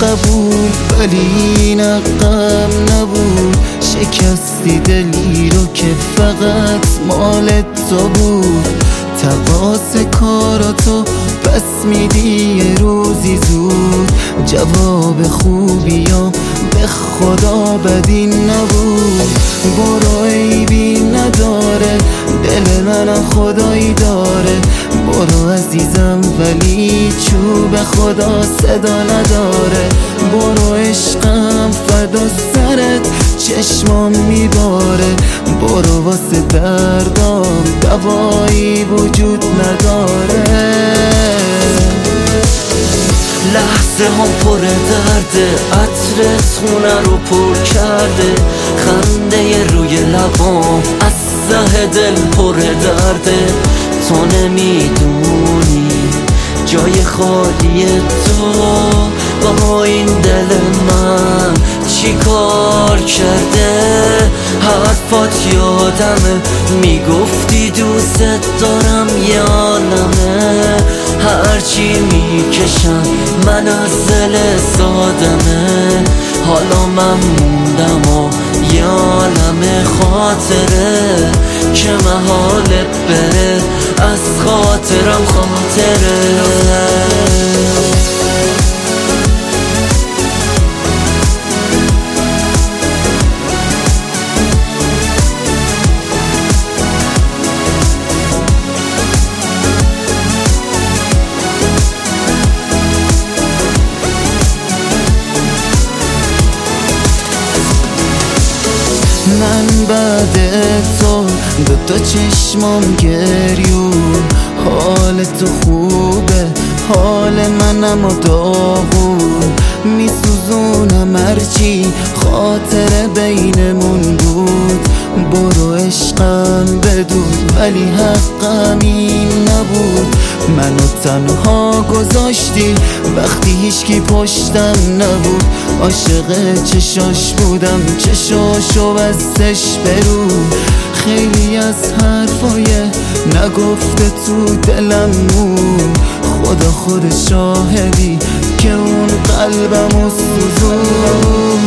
قبول، ولی این غم نبود. شکستی دلی رو که فقط مال تو بود. تقاس کاراتو پس میدی یه روزی زود. جواب خوبیام به خدا بدی نبود. برو عیبی نداره، دل من خدایی داره. برو عزیزم ولی چوب خدا صدا نداره. برو عشقم فدا سرت، چشمام میباره. برو واسه دردام دوایی وجود نداره. لحظه هم پر درده، عطرت خونه رو پر کرده. خنده روی لبام از ته دل پر درده. تو نمیدونی جای خالی تو با این دل من چی کار کرده. حرفات یادمه، میگفتی دوست دارم یادمه. هرچی میکشم من از دل سادمه. حالا من موندم و یادم خاطره که محاله بره از خاطرم خاطره. من بعد تو دوتا چشمام گریون. حال تو خوبه، حال منم و داغون. میسوزونم هرچی خاطر بینمون بود. برو عشقم بدون، ولی حقم این نبود. منو تنها گذاشتی وقتی هیچکی پشتم نبود. عاشق چشاش بودم، چشاشو بستش برو. خیلی از حرفای نگفته تو دلم مون. خدا خود شاهدی که اون قلبمو سوزون.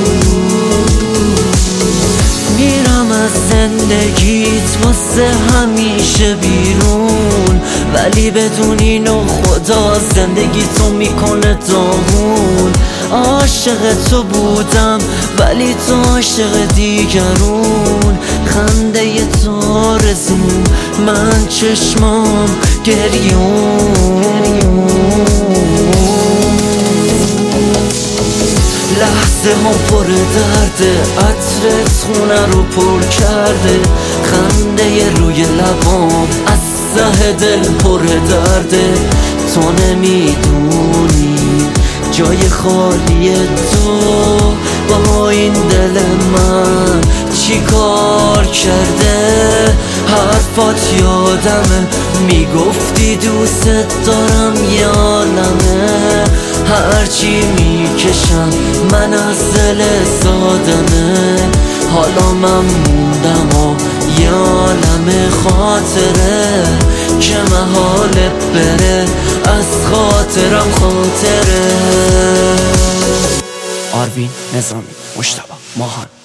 میرم از زندگیت واسه همیشه بیرون، ولی بدون اینو خدا زندگی تو میکنه داغون. عاشق تو بودم ولی تو عاشق دیگرون. خنده تو آرزو، من چشمام گریون. لحظه هم پر درده، عطرت خونه رو پر کرده. خنده روی لبام از ته دل پر درده. تو نمیدونی جای خالی تو با این دل من چی کار کرده. حرفات یادمه، میگفتی دوست دارم یادمه. هرچی میکشم من از دل سادمه. حالا من موندم و یادم خاطره که محاله بره از خاطرم خاطره. آروین نظامی، مجتبی ماهان.